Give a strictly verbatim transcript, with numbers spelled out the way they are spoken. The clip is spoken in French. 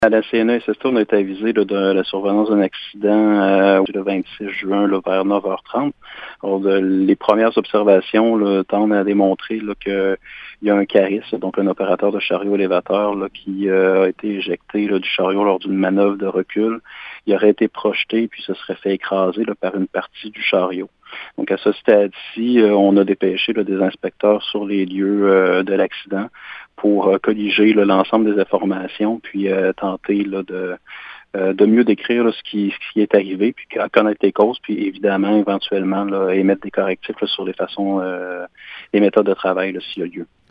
À la C N E S S T, on a été avisé là, de la survenance d'un accident euh, le vingt-six juin là, vers neuf heures trente. Alors, de, les premières observations là, tendent à démontrer là, qu'il y a un cariste, donc un opérateur de chariot élévateur, là, qui euh, a été éjecté là, du chariot lors d'une manœuvre de recul. Il aurait été projeté puis se serait fait écraser là, par une partie du chariot. Donc à ce stade-ci, euh, on a dépêché là, des inspecteurs sur les lieux euh, de l'accident pour euh, colliger là, l'ensemble des informations, puis euh, tenter là, de, euh, de mieux décrire là, ce, qui, ce qui est arrivé, puis connaître les causes, puis évidemment, éventuellement, là, émettre des correctifs là, sur les façons, euh, les méthodes de travail, là, s'il y a lieu.